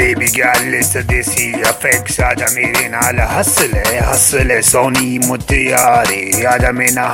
Baby girl listen desi effects आजा मेरे नाल हंस ले सोनी मुटियारे आजा मेरे नाल